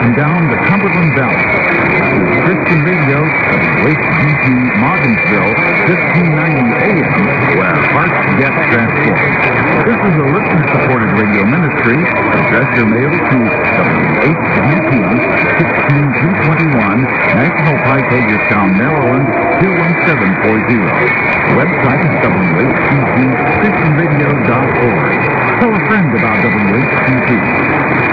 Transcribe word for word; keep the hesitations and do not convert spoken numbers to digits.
and down the Cumberland Valley. This is Christian Radio, W H B T Martinsville, fifteen ninety A M, where hearts get transformed. This is a listener-supported radio ministry. Address your mail to W H B T, sixteen two twenty-one, National Pike, Hagerstown, Maryland, two one seven four zero. Website is W H B T Christian Radio dot org. Tell a friend about W H B T.